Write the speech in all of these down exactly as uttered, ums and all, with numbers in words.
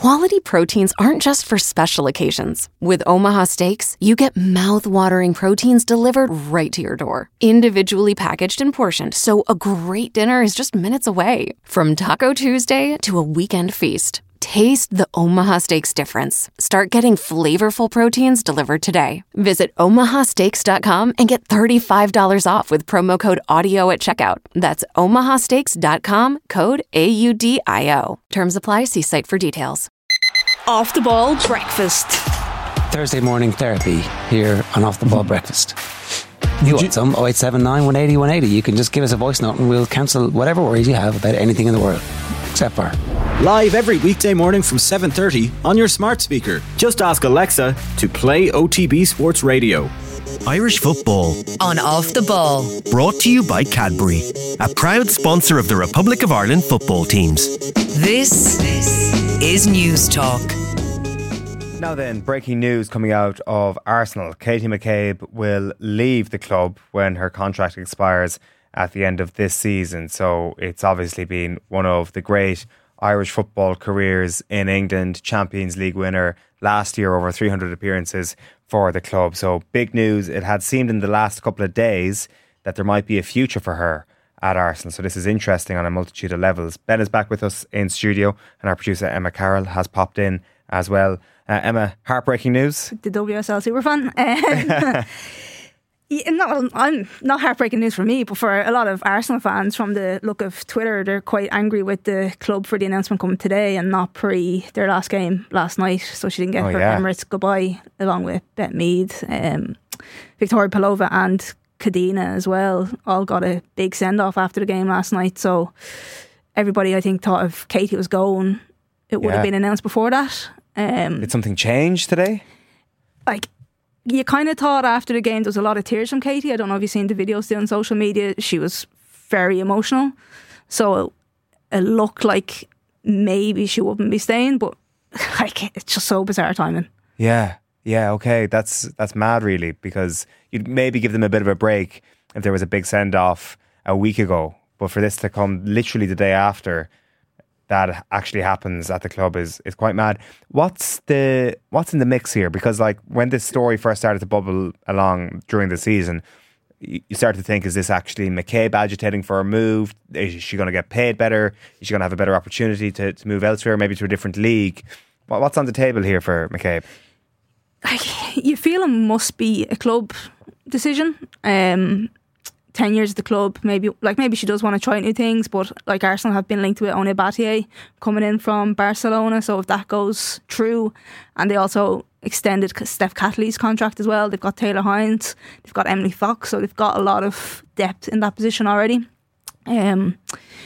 Quality proteins aren't just for special occasions. With Omaha Steaks, you get mouth-watering proteins delivered right to your door, individually packaged and portioned, so a great dinner is just minutes away. From Taco Tuesday to a weekend feast, taste the Omaha Steaks difference. Start getting flavorful proteins delivered today. Visit omaha steaks dot com and get thirty-five dollars off with promo code AUDIO at checkout. That's omaha steaks dot com, code A U D I O. Terms apply. See site for details. Off the Ball Breakfast. Thursday morning therapy here on Off the Ball Breakfast. You want some? oh eight seven nine, one eight oh, one eight oh. You can just give us a voice note and we'll cancel whatever worries you have about anything in the world. Except for live every weekday morning from seven thirty on your smart speaker. Just ask Alexa to play O T B Sports Radio. Irish football on Off the Ball. Brought to you by Cadbury, a proud sponsor of the Republic of Ireland football teams. This is News Talk. Now then, breaking news coming out of Arsenal. Katie McCabe will leave the club when her contract expires at the end of this season. So it's obviously been one of the great Irish football careers in England. Champions League winner last year, over three hundred appearances for the club. So big news. It had seemed in the last couple of days that there might be a future for her at Arsenal. So this is interesting on a multitude of levels. Ben is back with us in studio and our producer Emma Carroll has popped in as well. Uh, Emma, heartbreaking news? The W S L Superfan. Um, Yeah, not, I'm not heartbreaking news for me, but for a lot of Arsenal fans, from the look of Twitter, they're quite angry with the club for the announcement coming today and not pre their last game last night. So she didn't get oh, her yeah. Emirates goodbye, along with Beth Mead, um, Victoria Pelova and Kadina as well. All got a big send off after the game last night. So everybody, I think, thought if Katie was going, it would yeah. have been announced before that. Um, Did something change today? Like. You kind of thought after the game there was a lot of tears from Katie. I don't know if you've seen the videos still on social media. She was very emotional. So it, it looked like maybe she wouldn't be staying, but like it's just so bizarre timing. Yeah, yeah, okay. That's that's mad really, because you'd maybe give them a bit of a break if there was a big send-off a week ago. But for this to come literally the day after that actually happens at the club is is quite mad. What's the what's in the mix here? Because like when this story first started to bubble along during the season, you start to think, is this actually McCabe agitating for a move? Is she going to get paid better? Is she going to have a better opportunity to, to move elsewhere, maybe to a different league? What's on the table here for McCabe? Like, you feel it must be a club decision. Um, ten years at the club, maybe like maybe she does want to try new things, but like Arsenal have been linked with Ona Battier coming in from Barcelona, so if that goes through, and they also extended Steph Catley's contract as well, they've got Taylor Hines, they've got Emily Fox, so they've got a lot of depth in that position already. Um,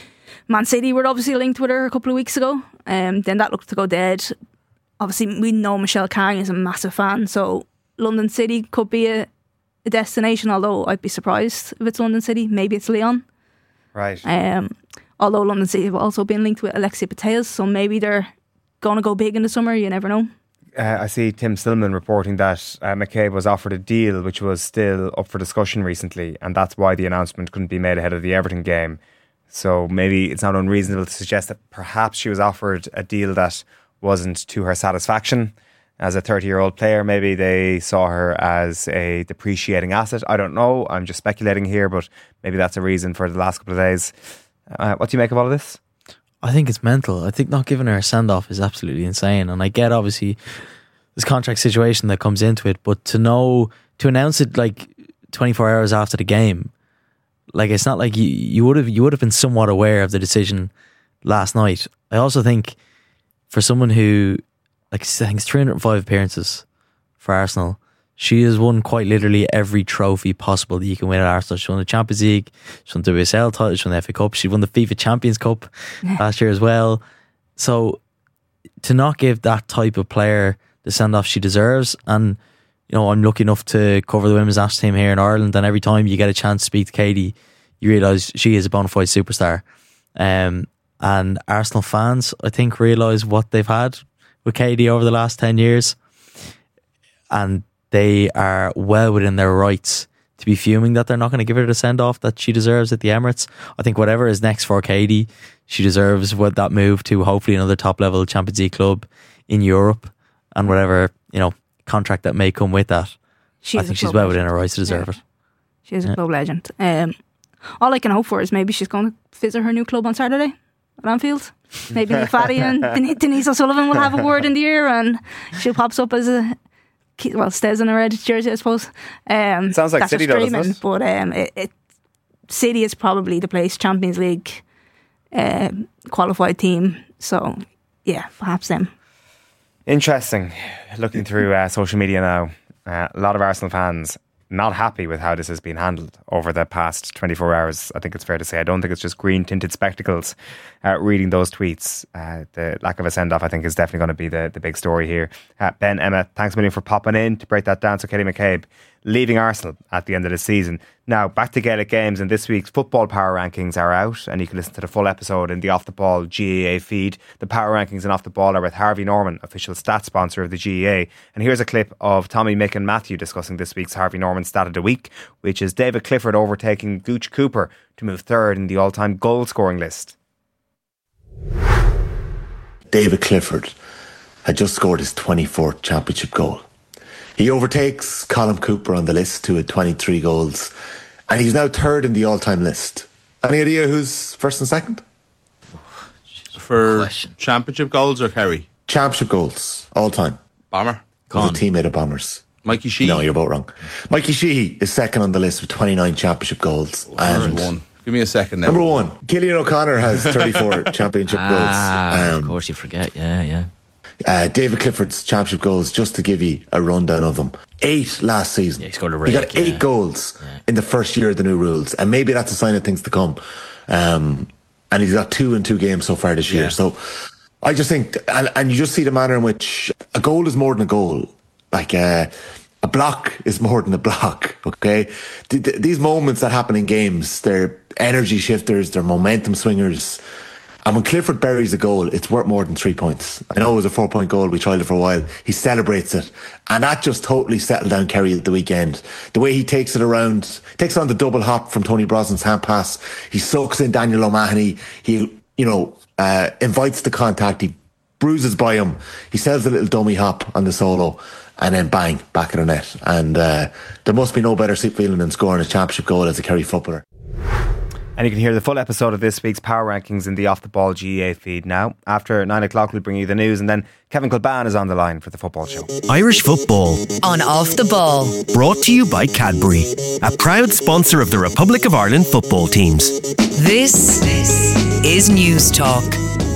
Man City were obviously linked with her a couple of weeks ago, um, then that looked to go dead. Obviously we know Michelle Kang is a massive fan, so London City could be a a destination, although I'd be surprised if it's London City. Maybe it's Lyon. Right. Um, although London City have also been linked with Alexia Putellas, so maybe they're going to go big in the summer. You never know. Uh, I see Tim Stillman reporting that uh, McCabe was offered a deal which was still up for discussion recently, and that's why the announcement couldn't be made ahead of the Everton game. So maybe it's not unreasonable to suggest that perhaps she was offered a deal that wasn't to her satisfaction. As a thirty-year-old player, maybe they saw her as a depreciating asset. I don't know. I'm just speculating here, but maybe that's a reason for the last couple of days. Uh, what do you make of all of this? I think it's mental. I think not giving her a send-off is absolutely insane. And I get, obviously, this contract situation that comes into it, but to know, to announce it like twenty-four hours after the game, like it's not like you, you would have you would have been somewhat aware of the decision last night. I also think for someone who, like, I think it's three hundred five appearances for Arsenal. She has won quite literally every trophy possible that you can win at Arsenal. She won the Champions League, she won the W S L title, she won the F A Cup, she won the FIFA Champions Cup last year as well. So to not give that type of player the send-off she deserves, and you know, I'm lucky enough to cover the women's national team here in Ireland, and every time you get a chance to speak to Katie, you realise she is a bona fide superstar. Um, and Arsenal fans, I think, realise what they've had with Katie over the last ten years, and they are well within their rights to be fuming that they're not going to give her the send off that she deserves at the Emirates. I think whatever is next for Katie, she deserves what that move to hopefully another top level Champions League club in Europe, and whatever, you know, contract that may come with that. She I is think a she's club well legend. within her rights to deserve Yeah. it. She is a Yeah. club legend. Um, all I can hope for is maybe she's going to visit her new club on Saturday at Anfield. Maybe Nick Fatty and Den- Denise O'Sullivan will have a word in the ear, and she pops up as a well, stays in a red jersey, I suppose. Um, Sounds like that's City just though, doesn't dreaming, it? But um, it, it, City is probably the place, Champions League uh, qualified team. So yeah, perhaps them. Interesting. Looking through uh, social media now, uh, a lot of Arsenal fans not happy with how this has been handled over the past twenty-four hours. I think it's fair to say. I don't think it's just green tinted spectacles uh, reading those tweets. Uh, the lack of a send off, I think, is definitely going to be the, the big story here. Uh, Ben, Emma, thanks a million for popping in to break that down. So Katie McCabe leaving Arsenal at the end of the season. Now back to Gaelic Games, and this week's football power rankings are out, and you can listen to the full episode in the Off the Ball G A A feed. The power rankings and Off the Ball are with Harvey Norman, official stats sponsor of the G A A. And here's a clip of Tommy, Mick and Matthew discussing this week's Harvey Norman stat of the week, which is David Clifford overtaking Gooch Cooper to move third in the all-time goal scoring list. David Clifford had just scored his twenty-fourth championship goal. He overtakes Colin Cooper on the list, who had twenty-three goals, and he's now third in the all-time list. Any idea who's first and second? For championship goals or Kerry? Championship goals, all-time. Bomber? He's a teammate of Bombers. Mikey Sheehy? No, you're both wrong. Mikey Sheehy is second on the list with twenty-nine championship goals. And Number one. Give me a second now. Number one, Gillian O'Connor has thirty-four championship Ah, goals. Um, of course you forget, yeah, yeah. Uh, David Clifford's championship goals, just to give you a rundown of them. Eight last season. Yeah, he scored a He got rake, eight yeah. goals Yeah. in the first year of the new rules. And maybe that's a sign of things to come. Um, and he's got two in two games so far this year. Yeah. So I just think, and, and you just see the manner in which a goal is more than a goal. Like, uh, a block is more than a block, okay? Th- th- these moments that happen in games, they're energy shifters, they're momentum swingers. And when Clifford buries a goal, it's worth more than three points. I know it was a four-point goal. We tried it for a while. He celebrates it. And that just totally settled down Kerry at the weekend. The way he takes it around, takes on the double hop from Tony Brosnan's hand pass. He soaks in Daniel O'Mahony. He, you know, uh, invites the contact. He bruises by him. He sells a little dummy hop on the solo. And then bang, back of the net. And uh, there must be no better feeling than scoring a championship goal as a Kerry footballer. And you can hear the full episode of this week's Power Rankings in the Off the Ball G A A feed now. After nine o'clock, we'll bring you the news, and then Kevin Kilban is on the line for the football show. Irish football. On Off the Ball. Brought to you by Cadbury, a proud sponsor of the Republic of Ireland football teams. This is News Talk.